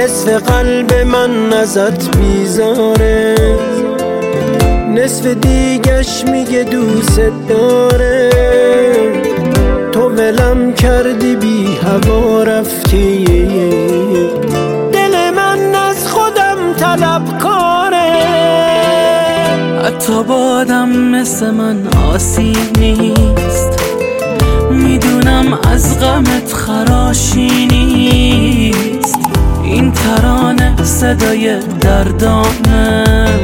نصف قلب من ازت بیزاره، نصف دیگش میگه دوست داره. تو ولم کردی بی هوا رفتی، دل من از خودم طلبکاره. حتی بادم مثل من آسیب نیست، میدونم از غمت خراشی نیست. این ترانه صدای دردانه،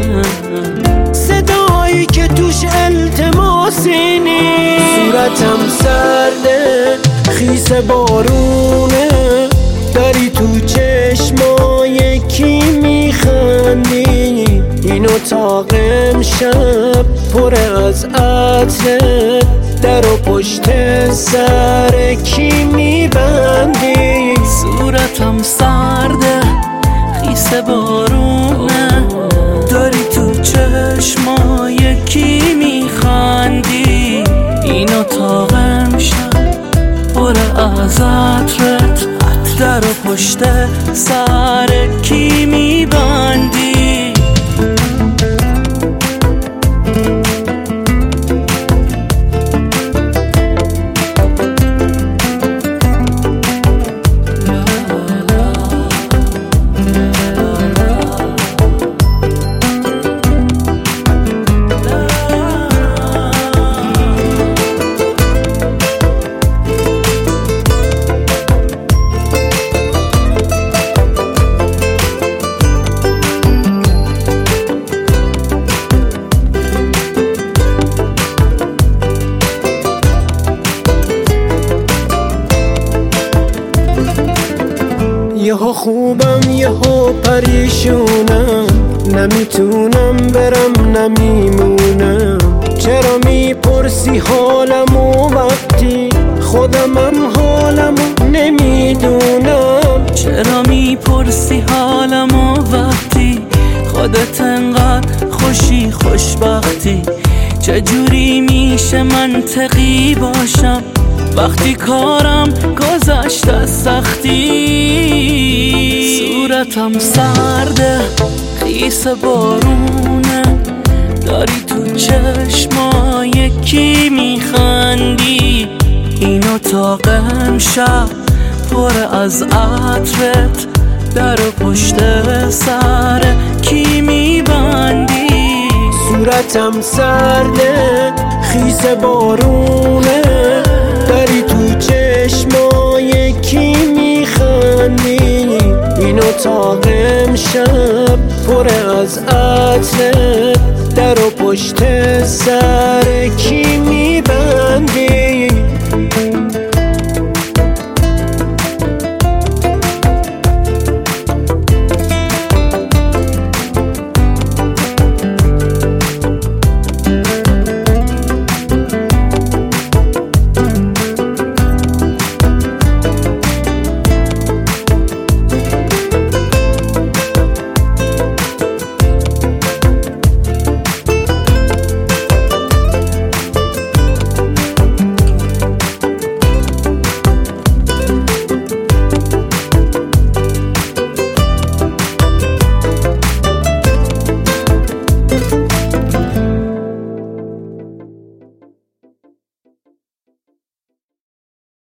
صدایی که توش التماسی نیست. صورتم سرده خیس بارونه، داری تو چشمای کی میخندی. این اتاق امشب پر از عطرت، در و پشت سر کی میبندی. صورتم سرده خیس بارونه، داری تو چشمای کی میخندی. این اتاق امشب پر از عطرت، در و پشت سر کی میبندی. یهو خوبم یهو پریشونم، نمیتونم برم نمیمونم. چرا میپرسی حالمو وقتی خودمم حالمو نمیدونم؟ چرا میپرسی حالمو وقتی خودت انقدر خوشی خوشبختی؟ چجوری میشه منطقی باشم وقتی کارم گذشت از سختی؟ صورتم سرده خیس بارونه، داری تو چشمای کی میخندی. این اتاق امشب پر از عطرت، در و پشت سر کی میبندی. صورتم سرده خیس بارونه، داری تو چشمای کی میخندی. این اتاق امشب پر از عطرت، در و پشت سر کی